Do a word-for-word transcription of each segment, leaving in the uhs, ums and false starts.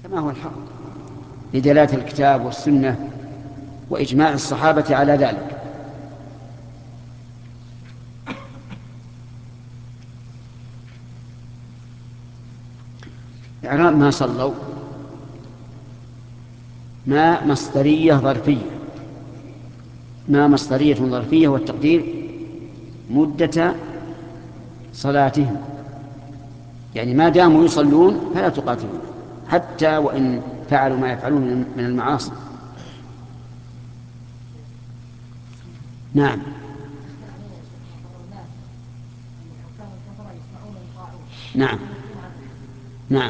كما هو الحق لدلالة الكتاب والسنة وإجماع الصحابة على ذلك. إعراب ما صلوا ما مصدرية ظرفية، ما مصدرية ظرفية والتقدير مدة صلاتهم، يعني ما داموا يصلون فلا تقاتلون حتى وإن فعلوا ما يفعلون من المعاصي. نعم نعم نعم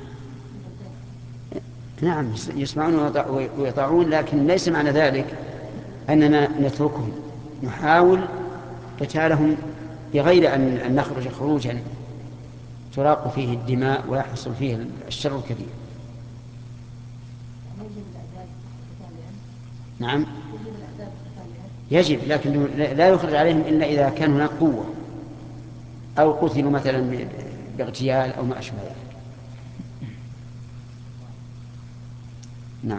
نعم يسمعون ويطاعون، لكن ليس معنى ذلك أننا نتركهم، نحاول قتالهم بغير أن نخرج خروجا تراق فيه الدماء ويحصل فيه الشر الكبير. نعم يجب، لكن لا يخرج عليهم إلا إذا كان هناك قوة أو قتلوا مثلا باغتيال أو ما أشبه ذلك. نعم.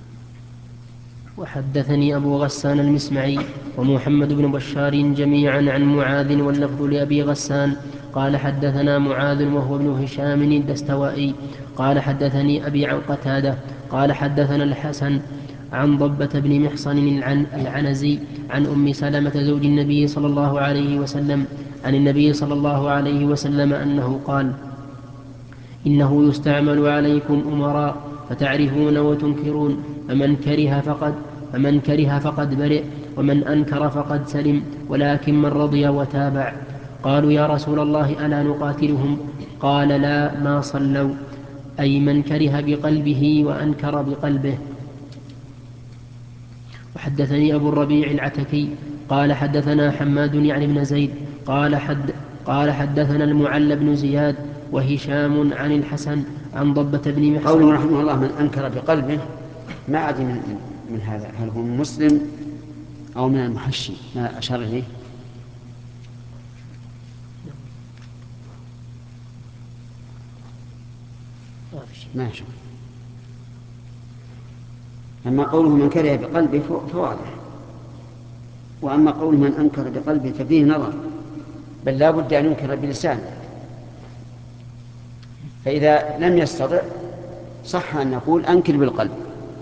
وحدثني أبو غسان المسمعي ومحمد بن بشار جميعا عن معاذ واللفظ لأبي غسان قال حدثنا معاذ وهو ابن هشام الدستوائي قال حدثني أبي عن قتادة قال حدثنا الحسن عن ضبة بن محصن العن العنزي عن أم سلمة زوج النبي صلى الله عليه وسلم عن النبي صلى الله عليه وسلم أنه قال: إنه يستعمل عليكم أمراء فتعرفون وتنكرون، فمن كره فقد فمن كره فقد برئ، ومن أنكر فقد سلم، ولكن من رضي وتابع. قالوا: يا رسول الله ألا نقاتلهم؟ قال: لا، ما صلوا، أي من كره بقلبه وأنكر بقلبه. وحدثني أبو الربيع العتكي قال حدثنا حماد يعني بن زيد قال, حد قال حدثنا المعل بن زياد وهشام عن الحسن عن ضبة بن محصن. قوله رحمه الله من أنكر بقلبه ما أدري من, من هذا، هل هو مسلم أو من المحشي ما أشار إليه؟ ما يشعر. أما قوله من كره بقلبه فواضح، وأما قوله من أنكر بقلبه ففيه نظر، بل لا بد أن ينكر بلسانه، فإذا لم يستطع صح أن نقول أنكر بالقلب.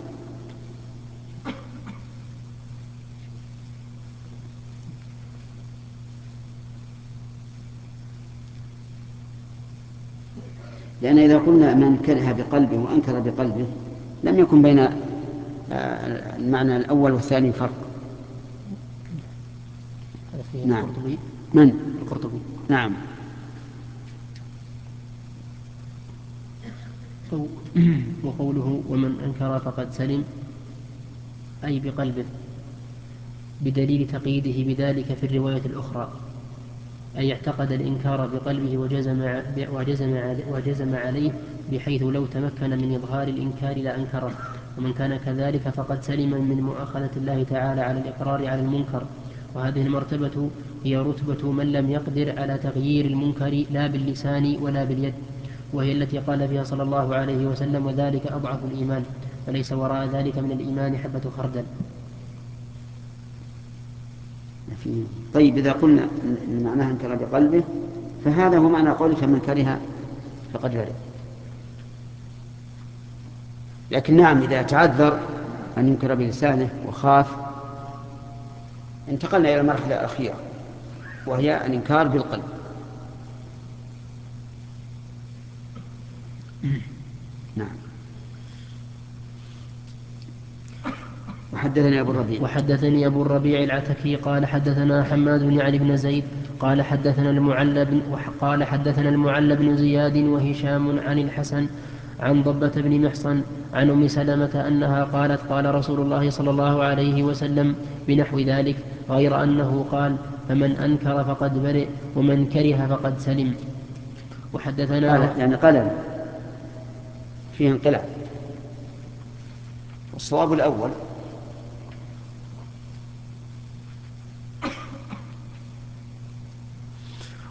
لأن إذا قلنا من كره بقلبه وأنكر بقلبه لم يكن بين المعنى الأول والثاني فرق. نعم. القرطبي. من؟ القرطبي. نعم. وقوله ومن أنكر فقد سلم أي بقلبه، بدليل تقييده بذلك في الرواية الأخرى، أي اعتقد الإنكار بقلبه وجزم, وجزم, وجزم عليه، بحيث لو تمكن من إظهار الإنكار لأنكره. ومن كان كذلك فقد سلم من مؤاخذة الله تعالى على الإقرار على المنكر. وهذه المرتبة هي رتبة من لم يقدر على تغيير المنكر لا باللسان ولا باليد، وهي التي قال فيها صلى الله عليه وسلم: وذلك أضعف الإيمان، فليس وراء ذلك من الإيمان حبة خردل. طيب إذا قلنا إن معناها انكر بقلبه فهذا هو معنى قوله فمن كره فقد برئ. لكن نعم إذا تعذر أن ينكر بلسانه وخاف انتقلنا إلى المرحلة الأخيرة وهي الإنكار بالقلب. نعم. وحدثني أبو الربيع وحدثني أبو الربيع العتكي قال حدثنا حماد يعني بن زيد قال حدثنا المعلى بن قال حدثنا المعلى بن زياد وهشام عن الحسن عن ضبة بن محصن عن أم سلمة أنها قالت: قال رسول الله صلى الله عليه وسلم بنحو ذلك، غير أنه قال: فمن أنكر فقد برئ، ومن كره فقد سلم. وحدثنا قال يعني قال فيه انقلاب، والصواب الأول.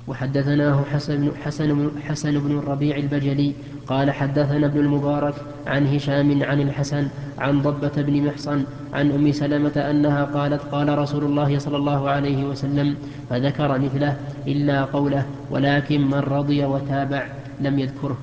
وحدثناه حسن, حسن, حسن بن الربيع البجلي قال حدثنا ابن المبارك عن هشام عن الحسن عن ضبة بن محصن عن أم سلمة أنها قالت قال رسول الله صلى الله عليه وسلم فذكر مثله إلا قوله ولكن من رضي وتابع لم يذكره.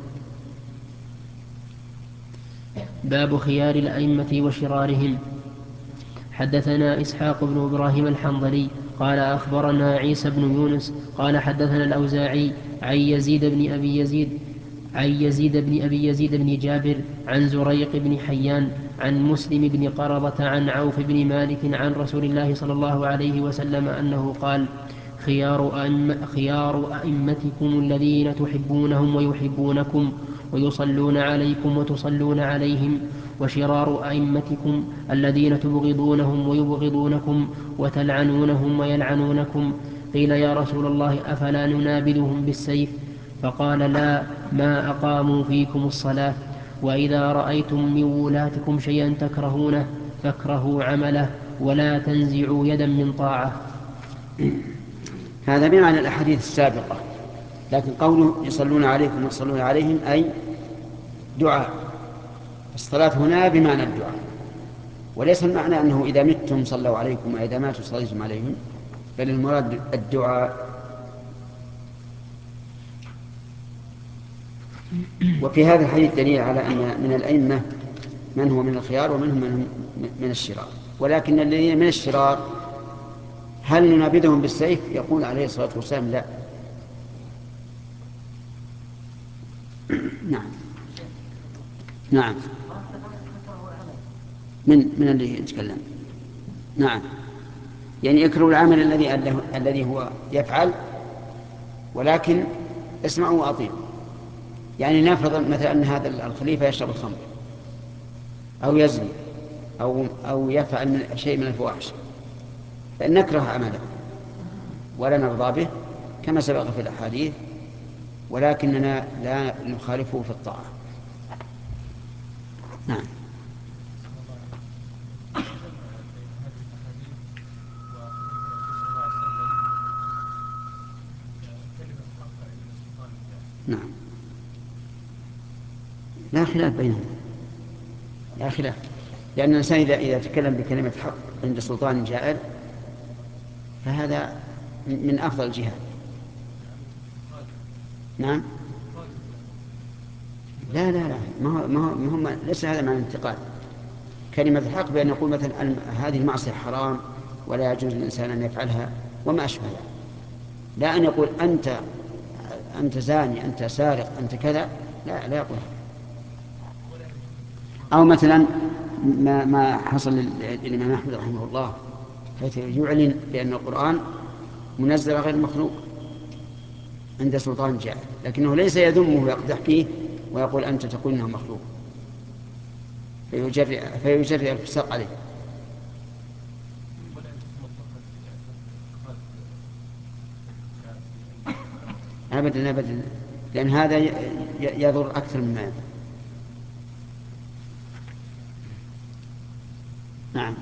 باب خيار الأئمة وشرارهم. حدثنا إسحاق بن إبراهيم الحنظلي قال أخبرنا عيسى بن يونس قال حدثنا الأوزاعي عن يزيد بن أبي يزيد عن يزيد بن أبي يزيد بن جابر عن زريق بن حيان عن مسلم بن قرضة عن عوف بن مالك عن رسول الله صلى الله عليه وسلم أنه قال خيار, أئم خيار أئمتكم الذين تحبونهم ويحبونكم ويصلون عليكم وتصلون عليهم وشرار أئمتكم الذين تبغضونهم ويبغضونكم وتلعنونهم ويلعنونكم. قيل يا رسول الله أفلا ننابذهم بالسيف؟ فقال لا ما أقاموا فيكم الصلاة. وإذا رأيتم من ولاتكم شيئا تكرهونه فاكرهوا عمله ولا تنزعوا يدا من طاعة. هذا بمعنى الأحاديث السابقة، لكن قوله يصلون عليكم ويصلون عليهم أي دعاء. الصلاة هنا بمعنى الدعاء، وليس المعنى أنه إذا متم صلوا عليكم وإذا ماتوا صليتم عليهم، بل المراد الدعاء. وفي هذا الحديث دليل على أن من الأئمة من هو من الخيار ومنهم من, من الشرار، ولكن الذين من الشرار هل ننابذهم بالسيف؟ يقول عليه الصلاة والسلام لا. نعم نعم من من اللي يتكلم. نعم، يعني يكره العمل الذي الذي هو يفعل، ولكن اسمعوا وأطيعوا. يعني نفرض مثلا أن هذا الخليفة يشرب الخمر أو يزني أو أو يفعل من شيء من الفواحش، فإن نكره عمله ولا نرضى به كما سبق في الأحاديث، ولكننا لا نخالفه في الطاعة. نعم. نعم، لا خلاف بينهم، لا خلاف، لأن الإنسان إذا إذا تكلم بكلمة حق عند سلطان جائر فهذا من أفضل الجهاد. نعم، لا لا لا ما هو ما هو ما هو ليس هذا معنى الانتقاد. كلمة الحق بأن يقول مثلا هذه المعصية حرام ولا يجوز للإنسان أن يفعلها وما أشبه ذلك، لا أن يقول أنت أنت زاني أنت سارق أنت كذا، لا لا يقول. أو مثلا ما ما حصل للإمام أحمد رحمه الله حيث يعلن بأن القرآن منزل غير مخلوق عند سلطان جائر، لكنه ليس يذمه ويقدح فيه ويقول أنت تقول إنه مخلوق فيجرئ فيجرئ الفساق عليه. أبدا أبدا، لأن هذا يضر أكثر مما ينفع. نعم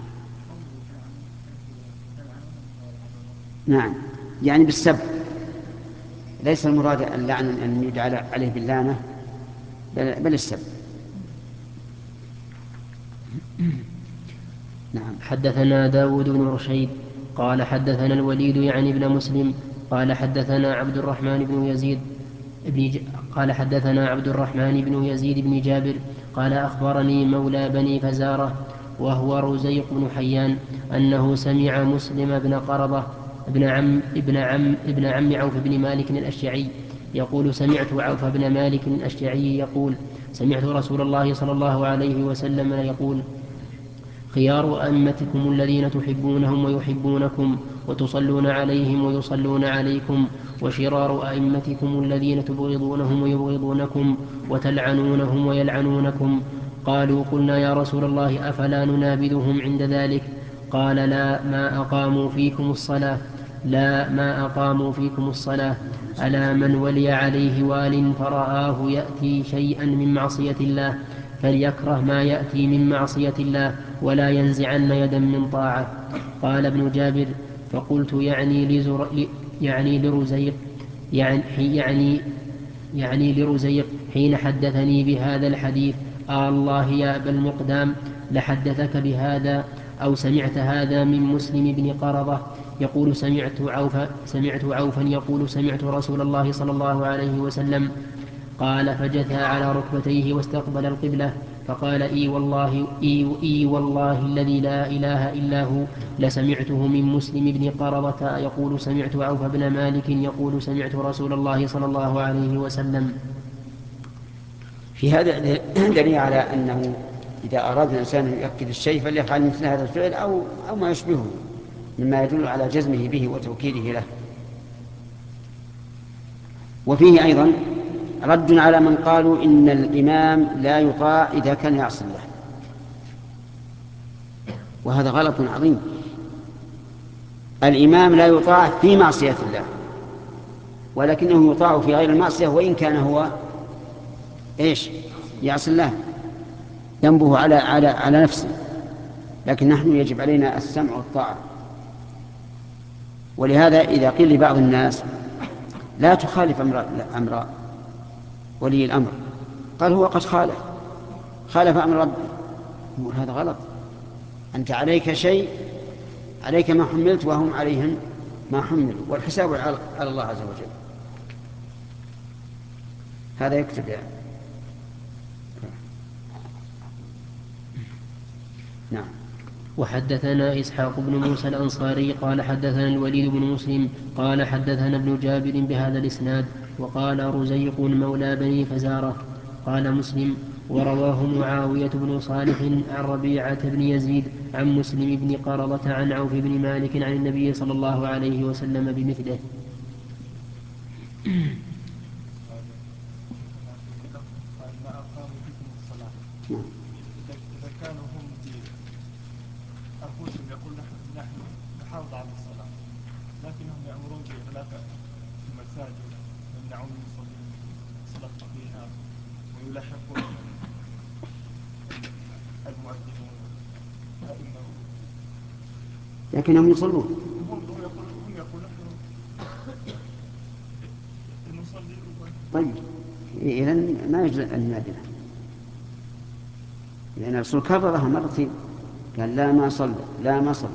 نعم، يعني بالسب، ليس المراد اللعن أن يجعل عليه باللعنة، بل السب. نعم. حدثنا داود بن رشيد قال حدثنا الوليد يعني ابن مسلم قال حدثنا عبد الرحمن بن يزيد ابن ج... قال حدثنا عبد الرحمن بن يزيد بن جابر قال أخبرني مولى بني فزارة وهو رزيق بن حيان أنه سمع مسلم بن قرضة ابن عم ابن عم ابن عم عوف بن مالك الأشجعي يقول سمعت عوف بن مالك الأشجعي يقول سمعت رسول الله صلى الله عليه وسلم يقول خيار أئمتكم الذين تحبونهم ويحبونكم وتصلون عليهم ويصلون عليكم وشرار أئمتكم الذين تبغضونهم ويبغضونكم وتلعنونهم ويلعنونكم. قالوا قلنا يا رسول الله أفلا ننابذهم عند ذلك؟ قال لا ما أقاموا فيكم الصلاة لا ما أقاموا فيكم الصلاة. ألا من ولي عليه وال فرآه يأتي شيئا من معصية الله فليكره ما يأتي من معصية الله ولا ينزعن يدا من طاعة. قال ابن جابر فقلت يعني, لزر يعني لرزيق يعني يعني يعني لرزيق حين حدثني بهذا الحديث: آه الله يا أبا المقدام لحدثك بهذا أو سمعت هذا من مسلم بن قرضة يقول سمعت عوفا سمعت عوفا يقول سمعت رسول الله صلى الله عليه وسلم. قال فجثى على ركبتيه واستقبل القبلة فقال: إي والله, إي, إي والله الذي لا إله إلا هو لسمعته من مسلم بن قرضة يقول سمعت عوف بن مالك يقول سمعت رسول الله صلى الله عليه وسلم. في هذا دليل على أنه إذا أراد الإنسان أن يؤكد الشيء فليفعل مثل هذا الفعل أو, أو ما يشبهه مما يدل على جزمه به وتوكيده له. وفيه أيضا رد على من قالوا إن الإمام لا يطاع إذا كان يعصي الله، وهذا غلط عظيم. الإمام لا يطاع في معصية الله، ولكنه يطاع في غير المعصية وإن كان هو إيش يعصي الله، ذنبه على على على نفسه، لكن نحن يجب علينا السمع والطاعة. ولهذا إذا قيل لبعض الناس لا تخالف أمر, أمر ولي الأمر، قال هو قد خالف خالف أمر ربه، يقول هذا غلط. أنت عليك شيء، عليك ما حملت وهم عليهم ما حملوا، والحساب على الله عز وجل. هذا يكتب يعني. نعم. وحدثنا إسحاق بن موسى الأنصاري قال حدثنا الوليد بن مسلم قال حدثنا ابن جابر بهذا الإسناد. وقال رزيق مولى بني فزارة. قال مسلم: ورواه معاوية بن صالح عن ربيعة بن يزيد عن مسلم بن قرضة عن عوف بن مالك عن النبي صلى الله عليه وسلم بمثله. إذا كانوا هم أنفسهم يقول نحن نحافظ على الصلاة، لكنهم يأمرون بإغلاق المساجد ويمنعون المصلين الصلاة فيها ويلاحقون المؤذنين والأئمة، لكنهم يصلون. هم يقولون نحن نصلي. طيب إذن ما يجوز أن ينادي، لأن الرسول كررها مرتين، قال لا ما صلى لا ما صلى.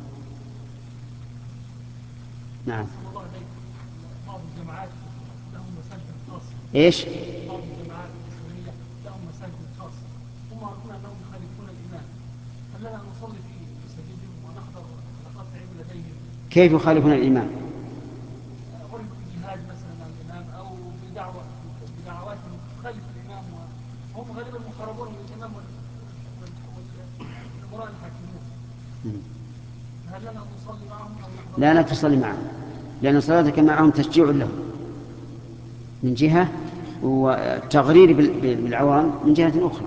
نعم. بعض الجماعات لهم مساجد خاصة. ايش؟ بعض الجماعات الإسلامية لهم مساجد خاصة، هم يعرفون أنهم يخالفون الإمام، هل لنا أن نصلي في مساجدهم ونحضر حلقات علم لديهم؟ كيف يخالفون الإمام؟ قرب الجهاد مثلا عن الإمام أو بدعوة بدعوات تخالف الإمام، وهم غالبا مقربون من الإمام والأمراء الحاكمون. هل لنا أن نصلي معهم أو نحضر؟ لا لا تصلي معهم، لأن صلاتك معهم تشجيع لهم من جهة، وتغرير بالعوام من جهة أخرى.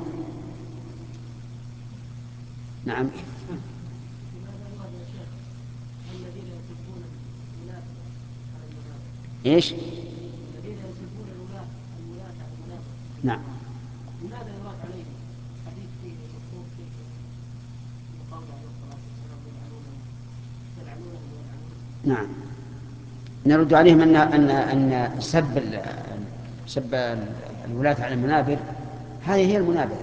نعم. ايش؟ الذين يسبون الولاة الولاة على المنابر. نعم. لماذا يراد عليهم حديث فيه مذكور فيه قول عليه الصلاة والسلام يلعنونهم يلعنونهم ويلعنون؟ نعم، نرد عليهم أن أن أن سب سب الولاة على المنابر هذه هي المنابرة،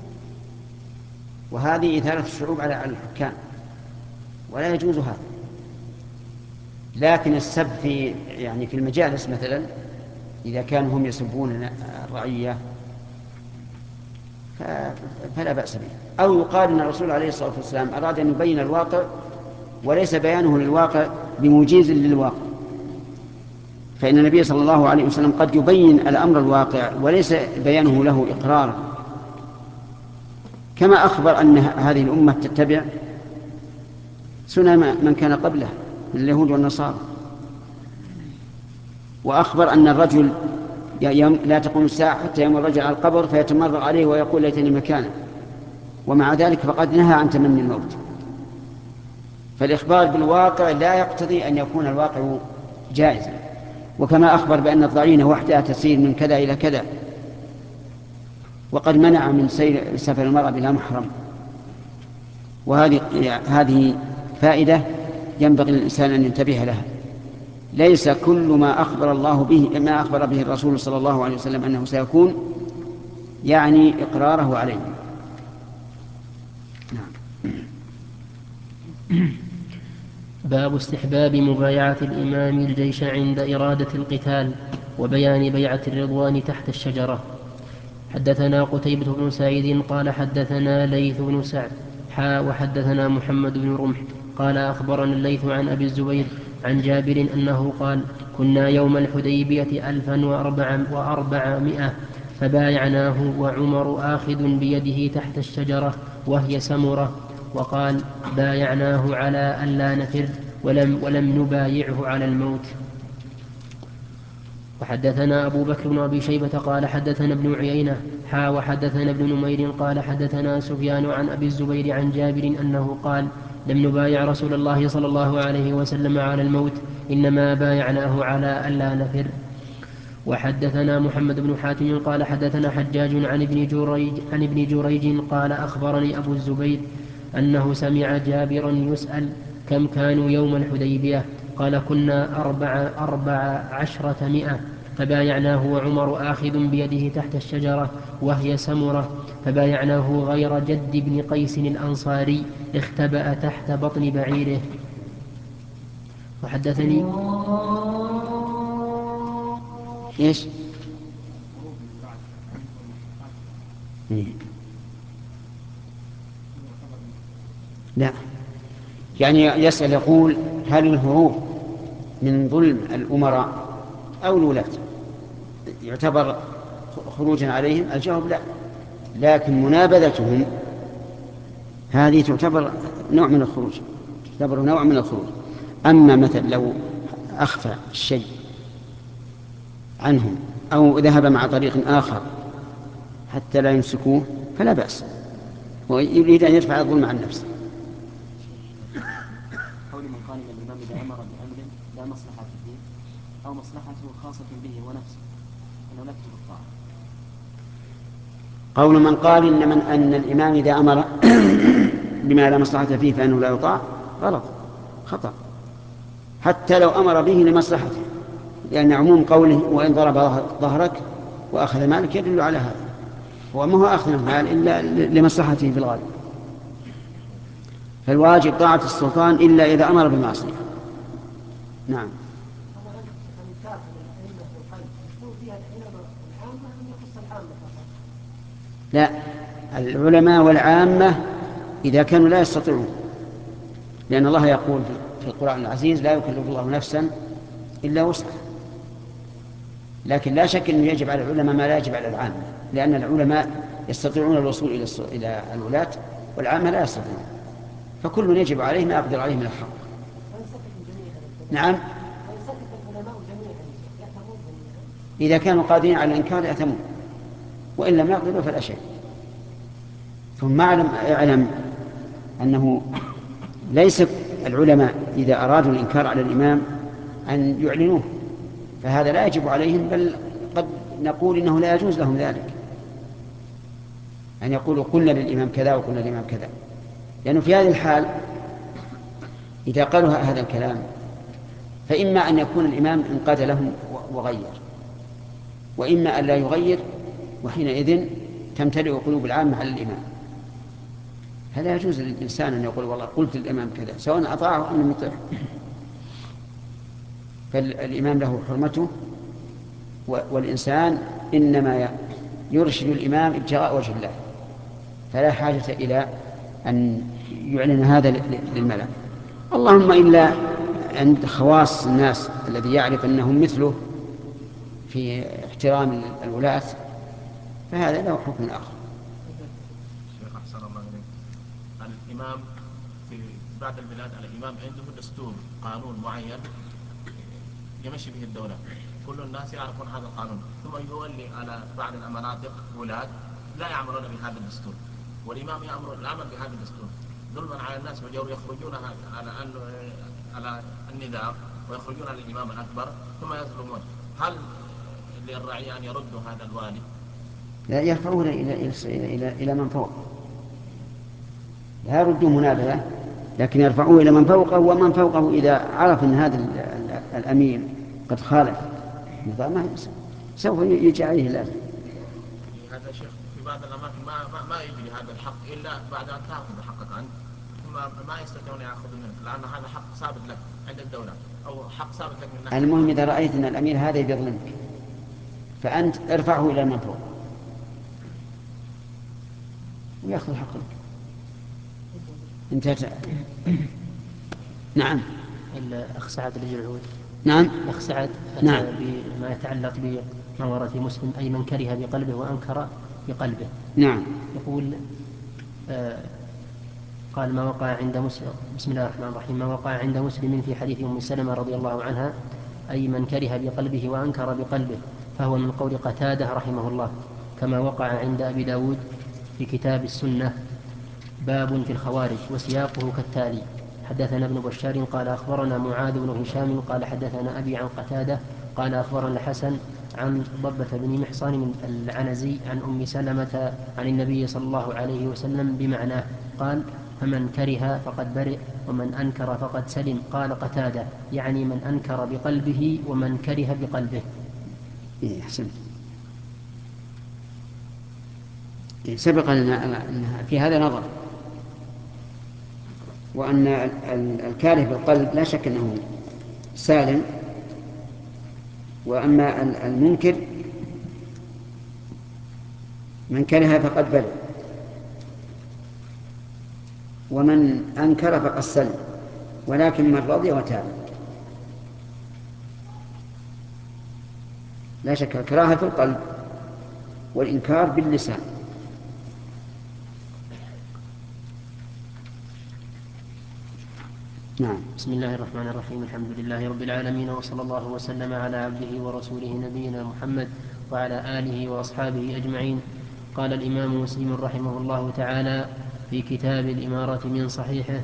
وهذه إثارة الشعوب على الحكام، ولا يجوز هذا. لكن السب في يعني في المجالس مثلا، إذا كانوا هم يسبون الرعية فلا بأس به. أو يقال أن الرسول عليه الصلاة والسلام أراد أن يبين الواقع وليس بيانه للواقع بمجيز للواقع، فإن النبي صلى الله عليه وسلم قد يبين الأمر الواقع وليس بيانه له إقرارا، كما أخبر أن هذه الأمة تتبع سنن من كان قبله من اليهود والنصارى، وأخبر أن الرجل لا تقوم الساعة حتى يمر الرجل على القبر فيتمرغ عليه ويقول ليتني مكانه، ومع ذلك فقد نهى عن تمني الموت. فالإخبار بالواقع لا يقتضي أن يكون الواقع جائزا. وكما أخبر بأن الضعينة وحدها تسير من كذا إلى كذا، وقد منع من سير سفر المرأة بلا محرم. وهذه هذه فائدة ينبغي للإنسان أن ينتبه لها. ليس كل ما أخبر الله به ما أخبر به الرسول صلى الله عليه وسلم أنه سيكون يعني إقراره عليه. نعم. باب استحباب مبايعة الإمام الجيش عند إرادة القتال وبيان بيعة الرضوان تحت الشجرة. حدثنا قتيبة بن سعيد قال حدثنا ليث بن سعد حا وحدثنا محمد بن رمح قال أخبرنا الليث عن أبي الزبير عن جابر أنه قال كنا يوم الحديبية ألفا وأربعمائة فبايعناه وعمر آخذ بيده تحت الشجرة وهي سمرة، وقال بايعناه على ألا نفر ولم, ولم نبايعه على الموت. وحدثنا أبو بكر بن أبي شيبة قال حدثنا ابن عيينة حا وحدثنا ابن نمير قال حدثنا سفيان عن أبي الزبير عن جابر أنه قال لم نبايع رسول الله صلى الله عليه وسلم على الموت إنما بايعناه على ألا نفر. وحدثنا محمد بن حاتم قال حدثنا حجاج عن ابن جريج, عن ابن جريج قال أخبرني أبو الزبير أنه سمع جابرا يسأل كم كانوا يوم الحديبية قال كنا أربع, أربع عشرة مئة فبايعناه وعمر آخذ بيده تحت الشجرة وهي سمرة فبايعناه غير جد بن قيس الأنصاري اختبأ تحت بطن بعيره. وحدثني إيش؟ لا، يعني يسأل يقول هل الهروب من ظلم الأمراء أو الولاة يعتبر خروجا عليهم؟ الجواب لا، لكن منابذتهم هذه تعتبر نوع من الخروج، تعتبر نوع من الخروج. أما مثل لو أخفى الشيء عنهم أو ذهب مع طريق آخر حتى لا يمسكوه فلا بأس، ويريد أن يدفع الظلم عن نفسه. قول من قال إن الإمام إذا أمر بأمر لا مصلحة فيه أو مصلحته خاصة به ونفسه أنه لا تجب الطاعة. قول من قال إن, من أن الإمام إذا أمر بما لا مصلحة فيه فإنه لا يطاع غلط خطأ، حتى لو أمر به لمصلحته، لأن عموم قوله وإن ضرب ظهرك وأخذ مالك يدل على هذا، هو ما هو أخذ المال إلا لمصلحته في الغالب. فالواجب طاعة السلطان إلا إذا أمر بمعصية. نعم. لا، العلماء والعامة إذا كانوا لا يستطيعون، لأن الله يقول في القرآن العزيز لا يكلف الله نفسا إلا وسعها، لكن لا شك أنه يجب على العلماء ما لا يجب على العامة، لأن العلماء يستطيعون الوصول إلى الولاة والعامة لا يستطيعون، فكل يجب عليه ما يقدر عليه من الحق. نعم، إذا كانوا قادرين على الإنكار يأثمون، وإن لم يقدروا فلا شيء. ثم اعلم اعلم أنه ليس العلماء إذا أرادوا الإنكار على الإمام أن يعلنوه، فهذا لا يجب عليهم، بل قد نقول إنه لا يجوز لهم ذلك، أن يقولوا قلنا للإمام كذا وقلنا للإمام كذا، لأنه في هذه الحال إذا قالوا هذا الكلام فإما أن يكون الإمام انقاد لهم وغير، وإما أن لا يغير، وحينئذ تمتلئ قلوب العامة على الإمام. هذا يجوز للإنسان أن يقول والله قلت للإمام كذا سواء أطاعه أو لم يطيعه، فالإمام له حرمته، والإنسان إنما يرشد الإمام ابتغاء وجه الله، فلا حاجة إلى أن يعلن هذا للملأ. اللهم إلا عند خواص الناس الذي يعرف أنهم مثله في احترام الولاة فهذا له حكم آخر. شيخ أحسن الله إليك، الإمام في بعض البلاد الإمام عنده دستور قانون معين يمشي به الدولة، كل الناس يعرفون هذا القانون، ثم يولي على بعض المناطق ولاة لا يعملون بهذا الدستور، والإمام يأمر العمل بهذا الدستور ظلما على الناس، وجور يخرجون على على النظام ويخرجون على الإمام الأكبر ثم يظلمون. هل للرعية أن يردوا هذا الوالي؟ لا، يرفعون إلى إلى إلى إلى من فوق، لا يردوا منابذة، لكن يرفعوه إلى من فوقه، ومن فوقه إذا عرف أن هذا الأمير قد خالف نظامه سوف يجي عليه الأجر. هذا شيخ في بعض الأماكن ما ما, ما يجري هذا الحق إلا بعد أن تأخذ حقك أنت، ثم ما يستطيعون يأخذوا منك لأن هذا حق ثابت لك عند الدولة أو حق ثابت لك من ناحية. المهم إذا رأيت أن الأمير هذا يظلمك فأنت ارفعه إلى من فوق ويأخذ حقك. انتهت. نعم. الأخ سعد الجرعود. نعم. الأخ سعد نعم. بما يتعلق بما ورد في مسلم أي من كره بقلبه وأنكر بقلبه. نعم. يقول آه قال ما وقع عند مسلم، بسم الله الرحمن الرحيم، ما وقع عند مسلم في حديث أم سلمة رضي الله عنها أي من كره بقلبه وأنكر بقلبه فهو من قول قتادة رحمه الله، كما وقع عند أبي داود في كتاب السنة باب في الخوارج وسياقه كالتالي: حدثنا ابن بشار قال أخبرنا معاذ بن هشام قال حدثنا أبي عن قتادة قال أخبرنا الحسن عن ضبة بن محصن العنزي عن أم سلمة عن النبي صلى الله عليه وسلم بمعناه قال: فمن كره فقد برئ ومن أنكر فقد سلم. قال قتادة: يعني من أنكر بقلبه ومن كره بقلبه. إيه أحسنت. إيه سبق أن في هذا نظر، وأن الكاره بالقلب لا شك أنه سالم، وأما المنكر من كره فقد بلغ ومن أنكر فقد سلم، ولكن من رضي وتاب. لا شك الكراهة في القلب والإنكار باللسان. نعم. بسم الله الرحمن الرحيم، الحمد لله رب العالمين، وصلى الله وسلم على عبده ورسوله نبينا محمد وعلى آله وأصحابه أجمعين. قال الإمام مسلم رحمه الله تعالى في كتاب الإمارة من صحيحه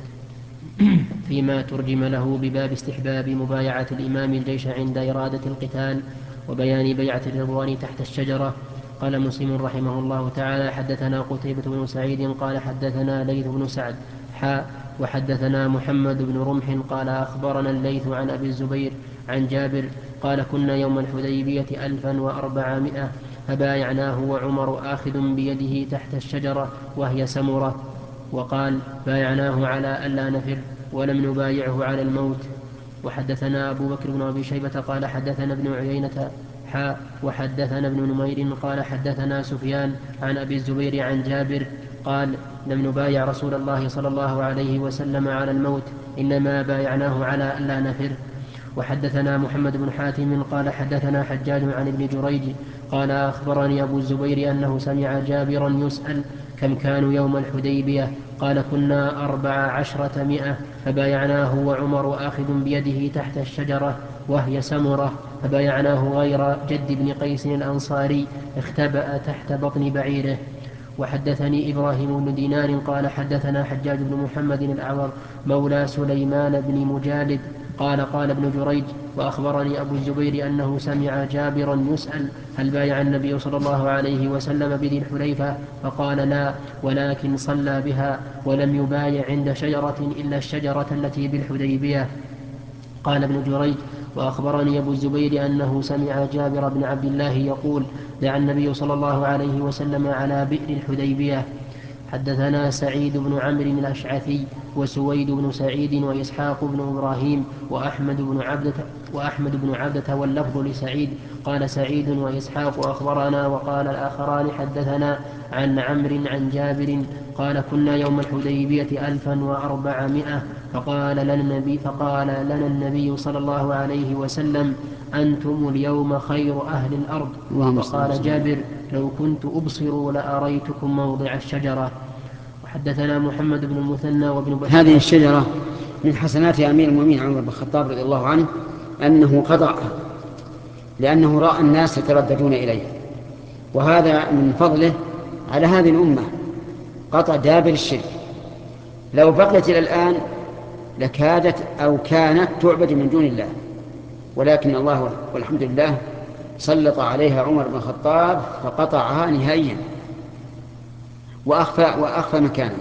فيما ترجم له بباب استحباب مبايعة الإمام الجيش عند إرادة القتال وبيان بيعة الرضوان تحت الشجرة. قال مسلم رحمه الله تعالى: حدثنا قتيبة بن سعيد قال حدثنا ليث بن سعد حاء وحدثنا محمد بن رمح قال أخبرنا الليث عن أبي الزبير عن جابر قال: كنا يوم الحديبية ألفا وأربعمائة فبايعناه وعمر آخذ بيده تحت الشجرة وهي سمرة. وقال: بايعناه على ألا نفر ولم نبايعه على الموت. وحدثنا أبو بكر بن أبي شيبة قال حدثنا ابن عيينة حاء وحدثنا ابن نمير قال حدثنا سفيان عن أبي الزبير عن جابر قال: لم نبايع رسول الله صلى الله عليه وسلم على الموت، إنما بايعناه على ألا نفر. وحدثنا محمد بن حاتم قال حدثنا حجاج عن ابن جريج قال أخبرني أبو الزبير أنه سمع جابرا يسأل: كم كانوا يوم الحديبية؟ قال: كنا أربع عشرة مئة فبايعناه وعمر آخذ بيده تحت الشجرة وهي سمرة، فبايعناه غير جد بن قيس الأنصاري اختبأ تحت بطن بعيره. وحدثني إبراهيم بن دينار قال حدثنا حجاج بن محمد الأعور مولى سليمان بن مجالد قال: قال ابن جريج: وأخبرني أبو الزبير أنه سمع جابرا يسأل: هل بايع النبي صلى الله عليه وسلم بذي الحليفة؟ فقال: لا، ولكن صلى بها ولم يبايع عند شجرة إلا الشجرة التي بالحديبية. قال ابن جريج: وأخبرني أبو الزبير أنه سمع جابر بن عبد الله يقول: دعا النبي صلى الله عليه وسلم على بئر الحديبية. حدثنا سعيد بن عمرو الأشعثي وسويد بن سعيد وإسحاق بن إبراهيم وأحمد بن عبدة, وأحمد بن عبدة واللفظ لسعيد. قال سعيد وإسحاق أخبرنا، وقال الآخران حدثنا عن عمرو عن جابر قال: كنا يوم الحديبية ألفا وأربعمائة فقال لنا النبي, فقال لنا النبي صلى الله عليه وسلم: أنتم اليوم خير أهل الأرض. وقال جابر: لو كنت أبصر لأريتكم موضع الشجرة. وحدثنا محمد بن المثنى وابن بشار. هذه الشجرة من حسنات أمير المؤمنين عمر بن الخطاب رضي الله عنه أنه قطعها لأنه رأى الناس يترددون إليها، وهذا من فضله على هذه الأمة قطع دابر الشرك. لو بقيت إلى الآن لكادت أو كانت تعبد من دون الله، ولكن الله والحمد لله سلط عليها عمر بن الخطاب فقطعها نهائيا وأخفى, وأخفى مكانه.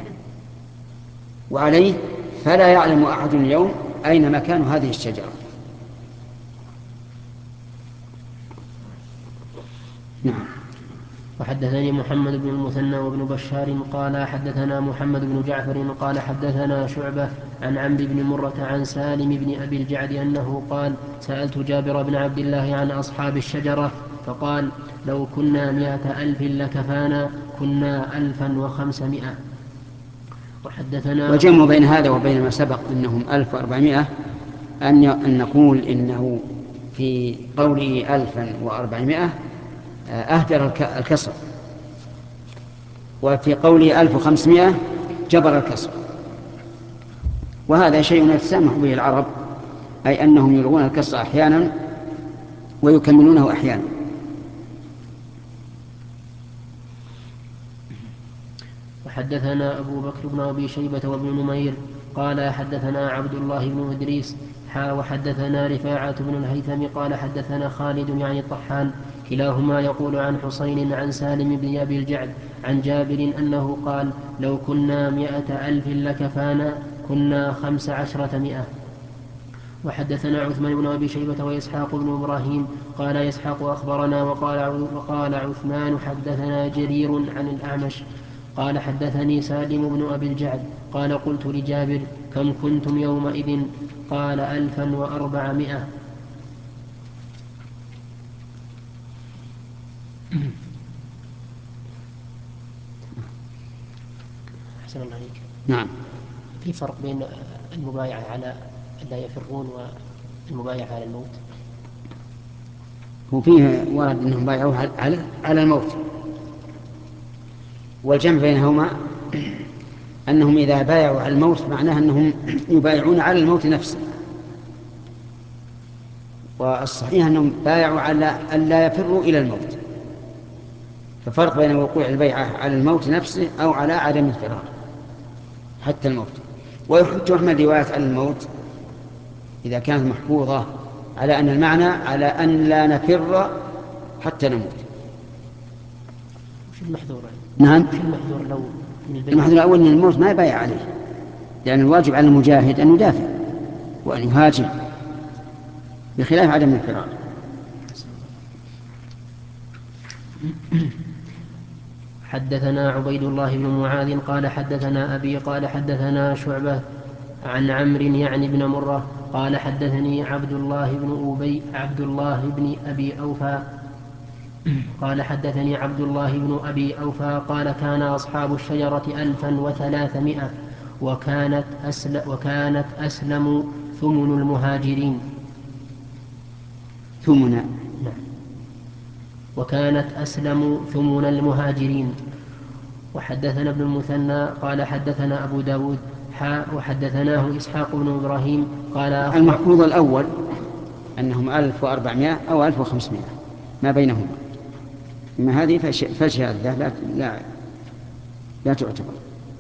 وعليه فلا يعلم أحد اليوم أين مكان هذه الشجرة، وحدثني محمد بن المثنى وابن بشار قال حدثنا محمد بن جعفر قال حدثنا شعبة عن عمرو بن مرة عن سالم بن أبي الجعد أنه قال سألت جابر بن عبد الله عن أصحاب الشجرة فقال لو كنا مئة ألف لكفانا كنا ألفا وخمسمائة. وحدثنا والجمع بين هذا وبين ما سبق أنهم ألف وأربعمائة أن نقول إنه في قوله ألفا وأربعمائة أهدر الكسر، وفي قوله ألف وخمسمائة جبر الكسر، وهذا شيء يتسامح به العرب، أي أنهم يلغون الكسر أحيانا ويكملونه أحيانا. وحدثنا أبو بكر بن أبي شيبة وابن نمير قال حدثنا عبد الله بن إدريس حا وحدثنا رفاعة بن الهيثم قال حدثنا خالد يعني الطحان كلاهما يقول عن حسين عن سالم بن أبي الجعد عن جابر أنه قال لو كنا مئة ألف لكفانا كنا خمس عشرة مئة. وحدثنا عثمان بن أبي شيبة وإسحاق بن إبراهيم قال إسحاق أخبرنا وقال, وقال عثمان حدثنا جرير عن الأعمش قال حدثني سالم بن أبي الجعد قال قلت لجابر كم كنتم يومئذ قال ألفا وأربعمائة. أحسن الله عليك. نعم. في فرق بين المبايعة على لا يفرون والمبايعة على الموت؟ وفيه ورد أنهم بايعوا على, على الموت، والجمع بينهما أنهم إذا بايعوا على الموت معناه أنهم يبايعون على الموت نفسه، والصحيح أنهم بايعوا على أن لا يفروا إلى الموت، ففرق بين وقوع البيعة على الموت نفسه أو على عدم الفرار حتى الموت. وتحمل رواية على الموت إذا كانت محفوظة على أن المعنى على أن لا نفر حتى نموت. وش المحذور؟ نعم. وش المحذور لو من البيع؟ المحذور الأول أن الموت ما يبايع عليه، لأن الواجب على المجاهد أن يدافع وأن يهاجم بخلاف عدم الفرار. حدثنا عبيد الله بن معاذ قال حدثنا أبي قال حدثنا شعبة عن عمرو يعني بن مرة قال حدثني عبد الله بن أبي عبد الله بن أبي أوفى قال حدثني عبد الله بن أبي أوفى قال كان أصحاب الشجرة ألفا وثلاثمائة وكانت أسل وكانت أسلم ثمن المهاجرين. ثمنا. نعم. وكانت أسلم ثمن المهاجرين. وحدثنا ابن المثنى قال حدثنا أبو داود حاء وحدثناه إسحاق بن إبراهيم قال المحفوظ الأول أنهم ألف وأربعمائة أو ألف وخمسمائة ما بينهما، أما هذه فشاذة لا, لا, لا تعتبر.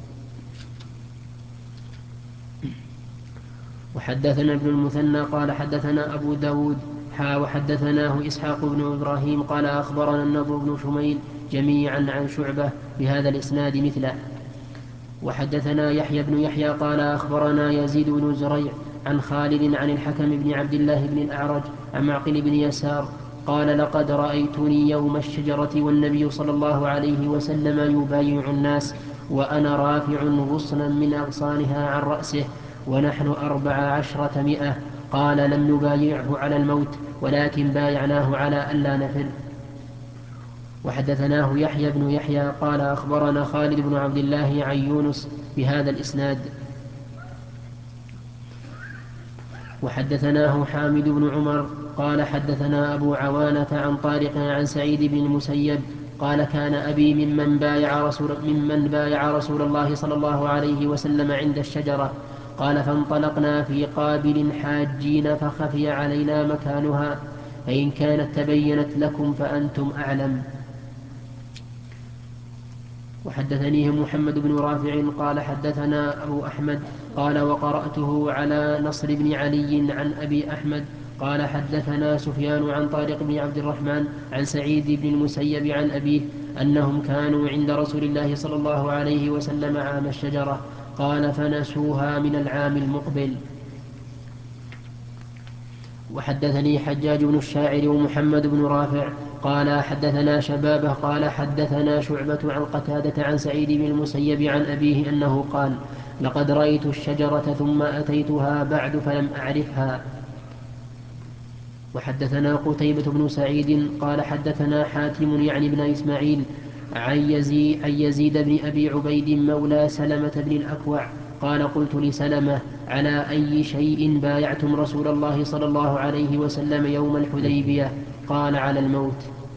وحدثنا ابن المثنى قال حدثنا أبو داود حا وحدثناه إسحاق بن إبراهيم قال أخبرنا النضر بن شميل جميعا عن شعبة بهذا الإسناد مثله. وحدثنا يحيى بن يحيى قال أخبرنا يزيد بن زريع عن خالد عن الحكم بن عبد الله بن الأعرج عن معقل بن يسار قال لقد رأيتني يوم الشجرة والنبي صلى الله عليه وسلم يبايع الناس وأنا رافع غصنا من أغصانها عن رأسه ونحن أربع عشرة مئة. قال لم نبايعه على الموت ولكن بايعناه على ألا نفر. وحدثناه يحيى بن يحيى قال أخبرنا خالد بن عبد الله عن يونس بهذا الإسناد. وحدثناه حامد بن عمر قال حدثنا أبو عوانة عن طارق عن سعيد بن المسيب قال كان أبي ممن بايع رسول, ممن بايع رسول الله صلى الله عليه وسلم عند الشجرة. قال فانطلقنا في قابل حاجين فخفي علينا مكانها فإن كانت تبينت لكم فأنتم أعلم. وحدثنيه محمد بن رافع قال حدثنا أبو أحمد قال وقرأته على نصر بن علي عن أبي أحمد قال حدثنا سفيان عن طارق بن عبد الرحمن عن سعيد بن المسيب عن أبيه أنهم كانوا عند رسول الله صلى الله عليه وسلم عام الشجرة قال فنسوها من العام المقبل. وحدثني حجاج بن الشاعر ومحمد بن رافع قال حدثنا شبابه قال حدثنا شعبة عن قتادة عن سعيد بن المسيب عن أبيه أنه قال لقد رأيت الشجرة ثم أتيتها بعد فلم أعرفها. وحدثنا قتيبة بن سعيد قال حدثنا حاتم يعني بن إسماعيل عن يزيد, عن يزيد بن أبي عبيد مولى سلمة بن الأكوع قال قلت لسلمة على أي شيء بايعتم رسول الله صلى الله عليه وسلم يوم الحديبية؟ قال على الموت.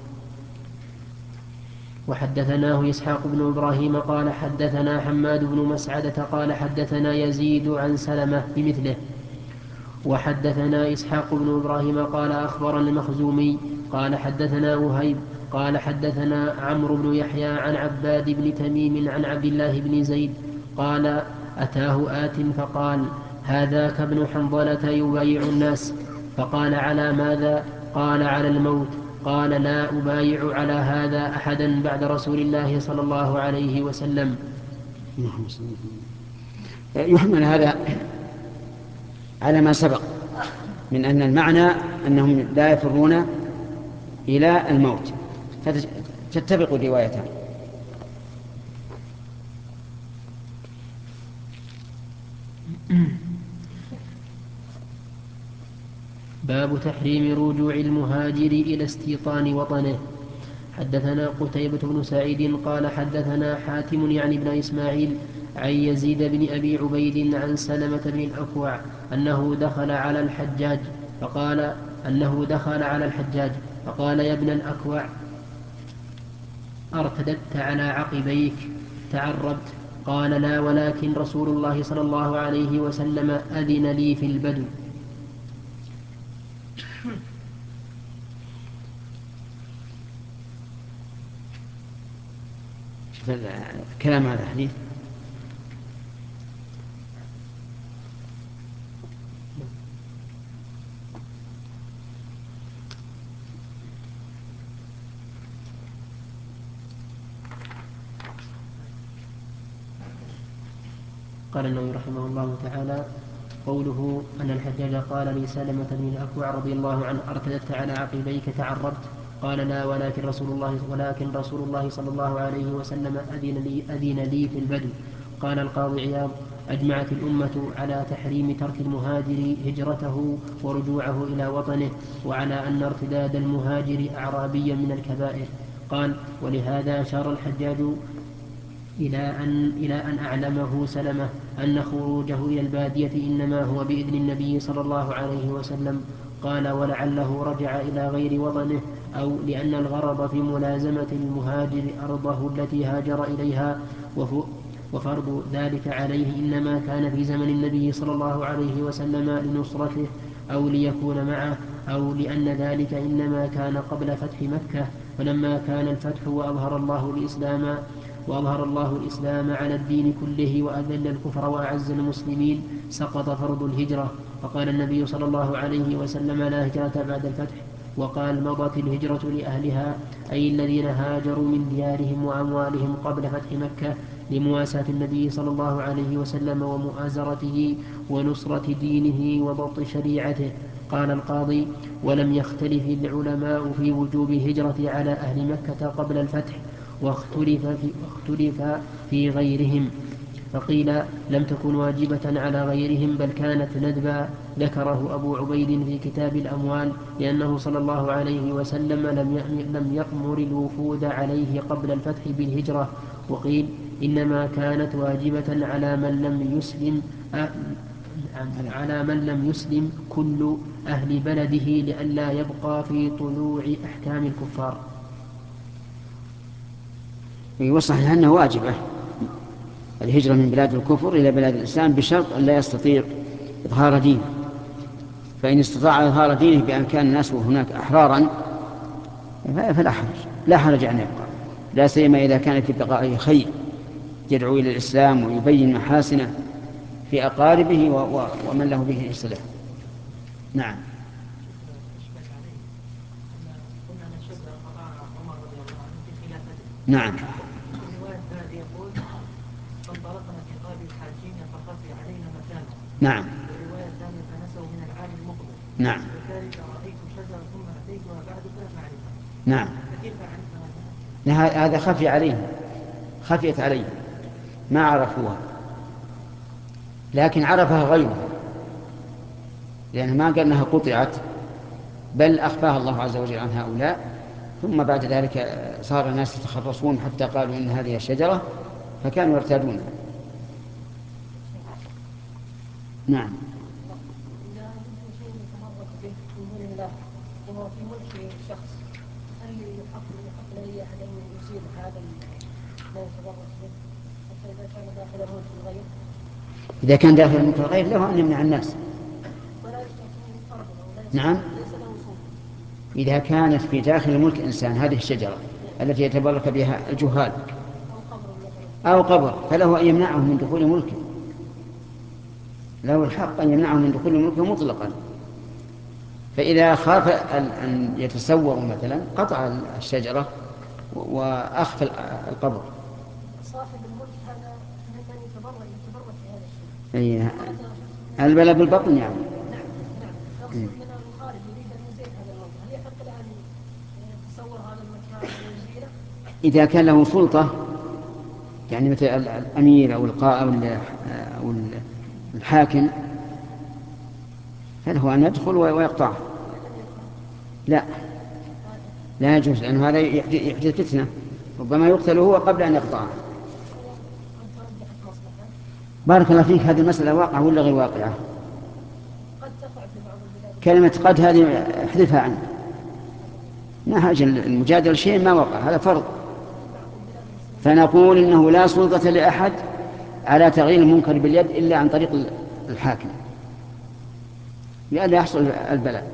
وحدثناه إسحاق بن إبراهيم قال حدثنا حماد بن مسعدة قال حدثنا يزيد عن سلمة بمثله. وحدثنا إسحاق بن إبراهيم قال أخبرنا المخزومي قال حدثنا وهيب قال حدثنا عمرو بن يحيى عن عباد بن تميم عن عبد الله بن زيد قال أتاه آت فقال هذاك ابن حنظلة يبايع الناس. فقال على ماذا؟ قال على الموت. قال لا أبايع على هذا أحدا بعد رسول الله صلى الله عليه وسلم. يحمل هذا على ما سبق من أن المعنى أنهم لا يفرون إلى الموت، فتتفق الروايتان. باب تحريم رجوع المهاجر إلى استيطان وطنه. حدثنا قتيبة بن سعيد قال حدثنا حاتم يعني بن إسماعيل عن يزيد بن أبي عبيد عن سلمة بن الأكوع أنه دخل على الحجاج فقال أنه دخل على الحجاج فقال يا ابن الأكوع أرتدت على عقبيك تعربت؟ قال لا ولكن رسول الله صلى الله عليه وسلم أذن لي في البدو. كلام هذا الحديث قال النووي رحمه الله تعالى قوله أن الحجاج قال لسلمة بن الأكوع رضي الله عنه أرتدت على عقبيك تعربت؟ قال لا ولكن رسول الله ولكن رسول الله صلى الله عليه وسلم أذن لي, أذن لي في البدو. قال القاضي عياض أجمعت الأمة على تحريم ترك المهاجر هجرته ورجوعه إلى وطنه وعلى أن ارتداد المهاجر أعرابيا من الكبائر. قال ولهذا أشار الحجاج إلى أن, إلى أن أعلمه سلمة أن خروجه إلى البادية إنما هو بإذن النبي صلى الله عليه وسلم. قال ولعله رجع إلى غير وطنه أو لأن الغرض في ملازمة المهاجر أرضه التي هاجر إليها وفرض ذلك عليه إنما كان في زمن النبي صلى الله عليه وسلم لنصرته أو ليكون معه أو لأن ذلك إنما كان قبل فتح مكة. فلما كان الفتح وأظهر الله الإسلام وأظهر الله الإسلام على الدين كله وأذل الكفر وأعز المسلمين سقط فرض الهجرة. فقال النبي صلى الله عليه وسلم لا هجرة بعد الفتح. وقال مضت الهجرة لأهلها أي الذين هاجروا من ديارهم وأموالهم قبل فتح مكة لمواساة النبي صلى الله عليه وسلم ومؤازرته ونصرة دينه وضبط شريعته. قال القاضي ولم يختلف العلماء في وجوب الهجرة على أهل مكة قبل الفتح واختلف في, واختلف في غيرهم فقيل لم تكن واجبة على غيرهم بل كانت ندبا ذكره أبو عبيد في كتاب الأموال لأنه صلى الله عليه وسلم لم يأمر الوفود عليه قبل الفتح بالهجرة. وقيل إنما كانت واجبة على من لم يسلم على من لم يسلم كل أهل بلده لئلا يبقى في طلوع أحكام الكفار. وصحيح أنه واجبة الهجرة من بلاد الكفر إلى بلاد الإسلام بشرط أن لا يستطيع إظهار دينه، فإن استطاع إظهار دينه بأن كان الناس هناك أحرارا فلا حرج لا حرج أن يبقى، لا سيما إذا كان في بقائه خير يدعو إلى الإسلام ويبين محاسنه في أقاربه ومن له به صلة. نعم. نعم. فانطلقنا في قاب الحاجين فخفي علينا مكانه. نعم. والرواية الثانية فنسوا من العام المقبل. نعم. والثالثة رأيت شجرة ثم أتيتها بعد فلم أعرفها. نعم. هذا خفي عليهم، خفيت عليهم ما عرفوها، لكن عرفها غيره، لأن ما قال أنها قطعت، بل أخفاها الله عز وجل عن هؤلاء، ثم بعد ذلك صار الناس يتخرصون حتى قالوا إن هذه الشجرة، فكانوا يرتادون. نعم. إذا يمكن شيء يتمرد به من دون الله وهو في ملك شخص، هل يحق يحق لأي أحد أن يصيب هذا ما يتمرد به حتى إذا كان داخل ملك الغير؟ إذا كان داخل ملك الغير له أن يمنع الناس. ولا يستطيع فرضه نعم. ليس له سلطة. إذا كانت في داخل ملك إنسان هذه الشجرة التي يتبرك بها الجهال أو قبر، فله أن يمنعه من دخول ملكه، له الحق أن يمنعه من دخول ملكه مطلقا. فإذا خاف أن يتسور مثلا قطع الشجرة وأخفى القبر. صاحب الملك هذا ممن يتبرك يتبرك بهذا الشيء. أي البلاء بالبطن يعني. نعم نعم. شخص من الخارج يريد أن يزيل هذا الموضوع، هل يحق له أن يتصور هذا المكان ويزيله؟ إذا كان له سلطة، يعني مثل الأمير أو القائد أو الحاكم، فله أن يدخل ويقطعه. لا لا يجوز، لأنه هذا يحدث فتنة، ربما يقتل هو قبل أن يقطعه. بارك الله فيك، هذه المسألة واقعة ولا غير واقعة؟ كلمة قد هذه احذفها عنه، ما حاجة المجادلة شيء ما وقع، هذا فرض. فنقول إنه لا سلطة لأحد على تغيير المنكر باليد إلا عن طريق الحاكم، لئلا يحصل البلاء.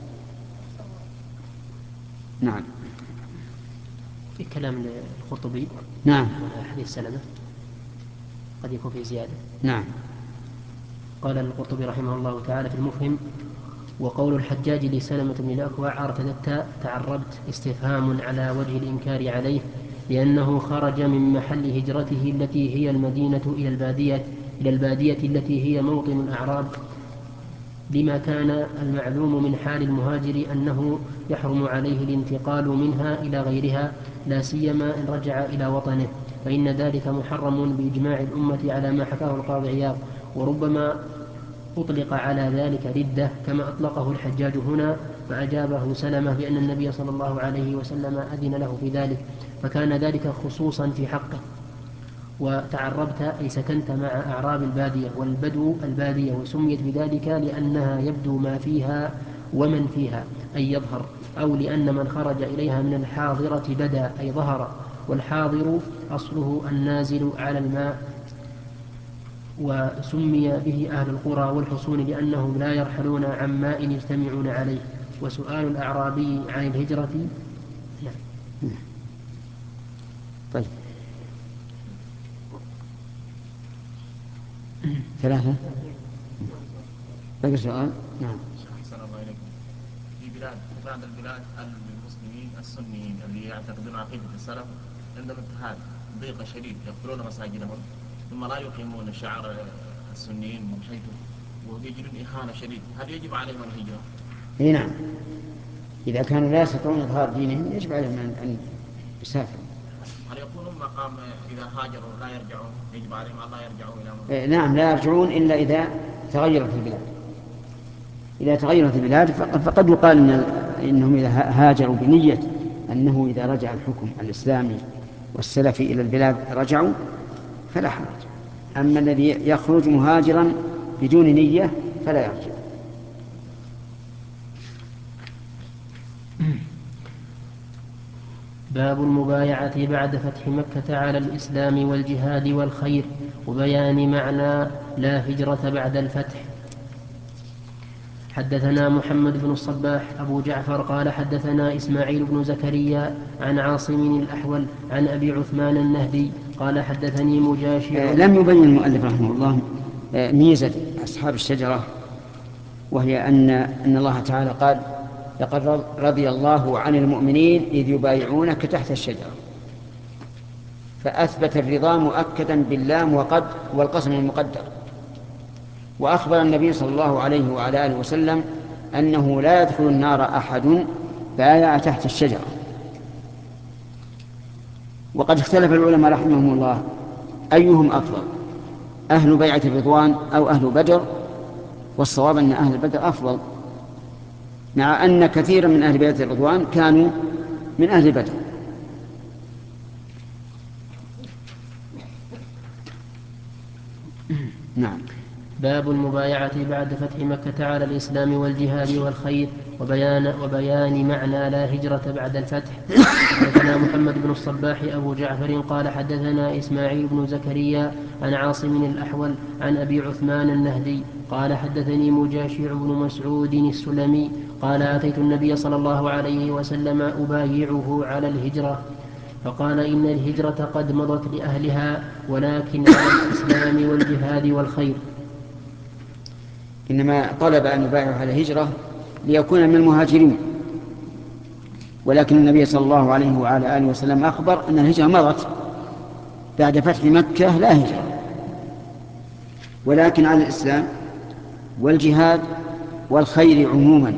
نعم. في كلام القرطبي. نعم. حديث سلمة قد يكون في زيادة. نعم. قال القرطبي رحمه الله تعالى في المفهم: وقول الحجاج لسلمة بن الأكوع ارتدت تعربت استفهام على وجه الإنكار عليه، لأنه خرج من محل هجرته التي هي المدينة إلى البادية إلى البادية التي هي موطن الأعراب، لما كان المعلوم من حال المهاجر أنه يحرم عليه الانتقال منها إلى غيرها، لا سيما إن رجع إلى وطنه، فإن ذلك محرم بإجماع الأمة على ما حكاه القاضي عياض. وربما أطلق على ذلك ردة كما أطلقه الحجاج هنا، فأجابه سلمة بأن النبي صلى الله عليه وسلم أذن له في ذلك، فكان ذلك خصوصا في حقه. وتعربت أي سكنت مع أعراب البادية، والبدو البادية، وسميت بذلك لأنها يبدو ما فيها ومن فيها أي يظهر، أو لأن من خرج إليها من الحاضرة بدا أي ظهر، والحاضر أصله النازل على الماء، وسمي به أهل القرى والحصون لأنهم لا يرحلون عن ماء يجتمعون عليه. وسؤال الأعرابي عن الهجرة. لا. طيب. ثلاثة. بقي سؤال. نعم. أحسن الله إليكم. في بلاد في بعض البلاد المسلمين السنيين اللي يعتقدون عقيدة السلف عندهم اتحاد ضيق شديد، يقتلون مساجدهم ثم لا يقيمون شعار السنيين من حيث ويجدون إهانة شديدة، هل يجب عليهم الهجرة؟ اي نعم، إذا كانوا لا يستطيعون إظهار دينهم يجب عليهم أن يسافروا. هل يكونون مقام إذا هاجروا لا يرجعون، يجب عليهم أن لا يرجعوا إلى مكة؟ نعم، لا يرجعون إلا إذا تغيرت البلاد. إذا تغيرت البلاد فقد يقال إن إنهم إذا هاجروا بنية أنه إذا رجع الحكم الإسلامي والسلفي إلى البلاد رجعوا فلا حرج. أما الذي يخرج مهاجرا بدون نية فلا يرجع. باب المبايعة بعد فتح مكة على الإسلام والجهاد والخير، وبيان معنى لا هجرة بعد الفتح. حدثنا محمد بن الصباح أبو جعفر قال حدثنا إسماعيل بن زكريا عن عاصم الأحول عن أبي عثمان النهدي قال حدثني مجاشع. لم يبين المؤلف رحمه الله ميزة أصحاب الشجرة، وهي أن أن الله تعالى قال: لقد رضي الله عن المؤمنين إذ يبايعونك تحت الشجرة، فأثبت الرضا مؤكدا باللام وقد والقسم المقدر. وأخبر النبي صلى الله عليه وعلى آله وسلم أنه لا يدخل النار أحد بايع تحت الشجرة، وقد اختلف العلماء رحمهم الله أيهم أفضل، أهل بيعة الرضوان أو أهل بدر، والصواب أن أهل بدر أفضل، مع أن كثيرا من أهل بيعة الرضوان كانوا من أهل بدر. نعم. باب المبايعة بعد فتح مكة على الإسلام والجهاد والخير وبيان, وبيان معنى لا هجرة بعد الفتح. حدثنا محمد بن الصباح أبو جعفر قال حدثنا إسماعيل بن زكريا عن عاصم الأحول عن أبي عثمان النهدي قال حدثني مجاشع بن مسعود السلمي قال أتيت النبي صلى الله عليه وسلم أبايعه على الهجرة فقال إن الهجرة قد مضت لأهلها ولكن على الإسلام والجهاد والخير. إنما طلب أن يبايعه على الهجرة ليكون من المهاجرين، ولكن النبي صلى الله عليه وعلى آله وسلم أخبر أن الهجرة مضت بعد فتح مكة لا هجرة، ولكن على الإسلام والجهاد والخير عموما.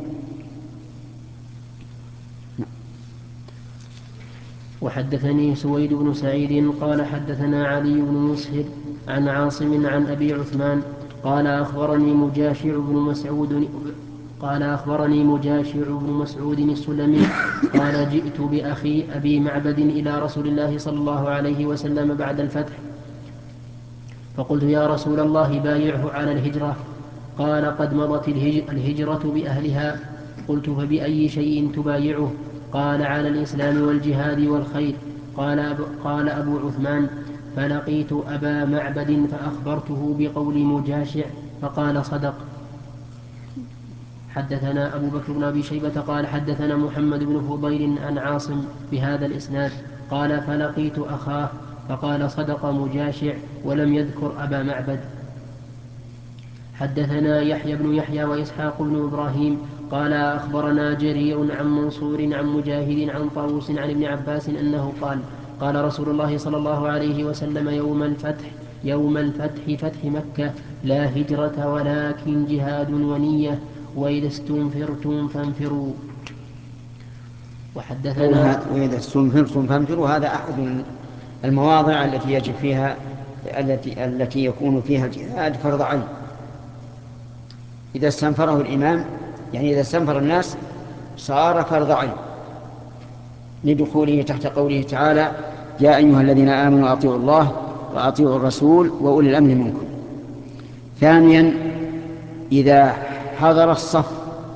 وحدثني سويد بن سعيد قال حدثنا علي بن مسهر عن عاصم عن أبي عثمان قال أخبرني مجاشع بن مسعود قال أخبرني مجاشع بن مسعود السلمي قال جئت بأخي أبي معبد إلى رسول الله صلى الله عليه وسلم بعد الفتح فقلت يا رسول الله بايعه على الهجرة قال قد مضت الهجرة بأهلها. قلت فبأي شيء تبايعه؟ قال على الإسلام والجهاد والخير. قال أبو, قال أبو عثمان فلقيت أبا معبد فأخبرته بقول مجاشع فقال صدق. حدثنا أبو بكر بن أبي شيبة قال حدثنا محمد بن فضيل عن عاصم بهذا الإسناد قال فلقيت أخاه فقال صدق مجاشع ولم يذكر أبا معبد. حدثنا يحيى بن يحيى وإسحاق بن إبراهيم قال أخبرنا جرير عن منصور عن مجاهد عن طاووس عن ابن عباس أنه قال قال رسول الله صلى الله عليه وسلم يوم الفتح يوم الفتح فتح مكة لا هجرة ولكن جهاد ونية وإذا استنفرتم فانفروا. وحدثنا وإذا استنفرتم فانفروا هذا أحد المواضع التي يجب فيها التي التي يكون فيها الجهاد فرض عين. إذا استنفره الإمام يعني إذا استنفر الناس صار فرض عين لدخوله تحت قوله تعالى يا أيها الذين آمنوا أطيعوا الله وأطيعوا الرسول وأولي الأمر منكم. ثانيا إذا حضر الصف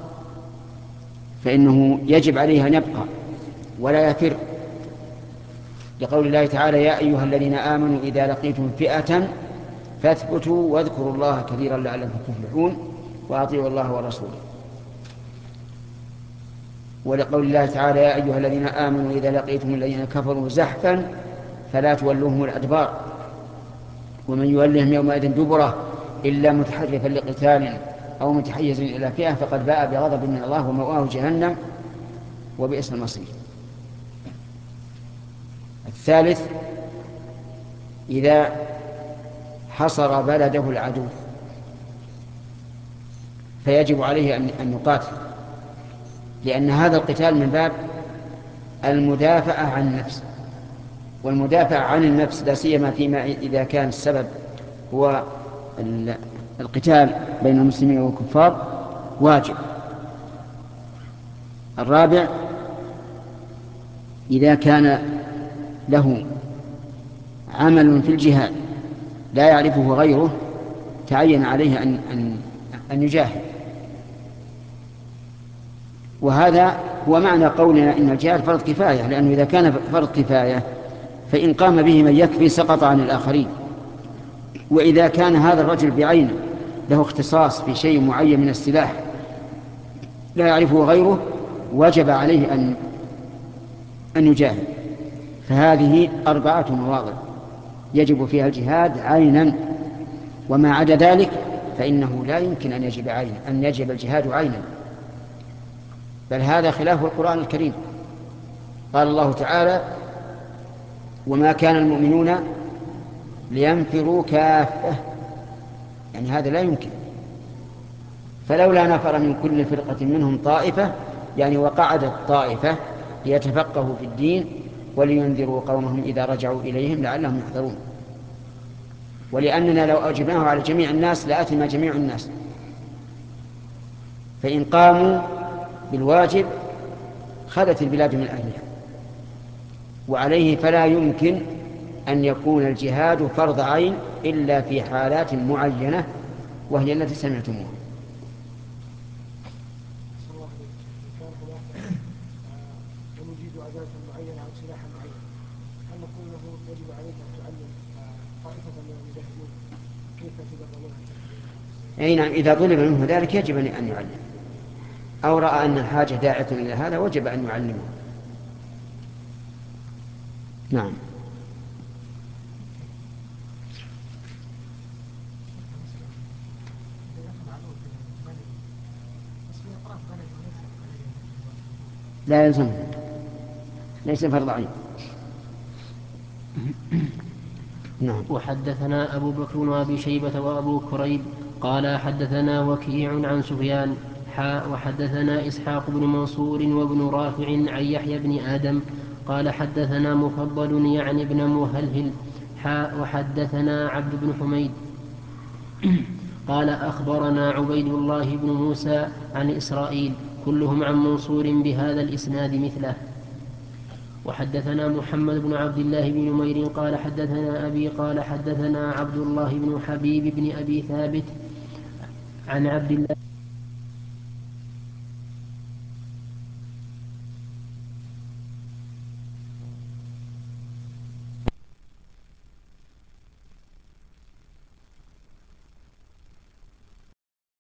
فإنه يجب عليه أن يبقى ولا يفر لقول الله تعالى يا أيها الذين آمنوا إذا لقيتم فئة فاثبتوا واذكروا الله كثيرا لعلكم تفلحون وأطيعوا الله ورسوله. ولقول الله تعالى يا أيها الذين آمنوا إذا لقيتم الذين كفروا زحفا فلا تولوهم الأدبار ومن يولهم يومئذ دبره إلا متحرفا لقتال أو متحيز إلى فئة فقد باء بغضب من الله ومأواه جهنم وبئس المصير. الثالث إذا حصر بلده العدو فيجب عليه أن يقاتل، لأن هذا القتال من باب المدافعة عن النفس، والمدافعة عن النفس لا سيما فيما إذا كان السبب هو القتال بين المسلمين والكفار واجب. الرابع إذا كان له عمل في الجهاد لا يعرفه غيره تعين عليه أن, أن, أن يجاهد. وهذا هو معنى قولنا إن الجهاد فرض كفاية، لأنه إذا كان فرض كفاية فإن قام به من يكفي سقط عن الآخرين. وإذا كان هذا الرجل بعينه له اختصاص في شيء معين من السلاح لا يعرفه غيره وجب عليه أن أن يجاهد. فهذه أربعة مواضع يجب فيها الجهاد عينا، وما عدا ذلك فإنه لا يمكن أن يجب عينا أن يجب الجهاد عينا، بل هذا خلاف القرآن الكريم. قال الله تعالى وما كان المؤمنون لينفروا كافة، يعني هذا لا يمكن. فلولا نفر من كل فرقة منهم طائفة يعني وقعدت طائفة ليتفقهوا في الدين ولينذروا قومهم إذا رجعوا إليهم لعلهم يحذرون. ولأننا لو أوجبناه على جميع الناس لأثم جميع الناس، فإن قاموا بالواجب خلت البلاد من أهلها، وعليه فلا يمكن أن يكون الجهاد فرض عين إلا في حالات معينة وهي التي سمعتموها. ونجيد عدالة معينة أو سلاحا معين، هل نقول له يجب عليك أن تعلم طائفة من المجاهدين كيف تدربون؟ أي نعم، إذا طلب منه ذلك يجب أن يعلم، أو رأى أن الحاجة داعية إلى هذا وجب أن يعلمه. نعم. لا يلزم، ليس فرض عين. نعم. وحدثنا أبو بكر وأبي شيبة وأبو كريب قال حدثنا وكيع عن سفيان حاء وحدثنا إسحاق بن منصور وابن رافع عن يحيى بن آدم قال حدثنا مفضل يعني ابن مهلهل حاء وحدثنا عبد بن حميد قال أخبرنا عبيد الله بن موسى عن إسرائيل كلهم عن منصور بهذا الإسناد مثله. وحدثنا محمد بن عبد الله بن نمير قال حدثنا أبي قال حدثنا عبد الله بن حبيب بن أبي ثابت عن عبد الله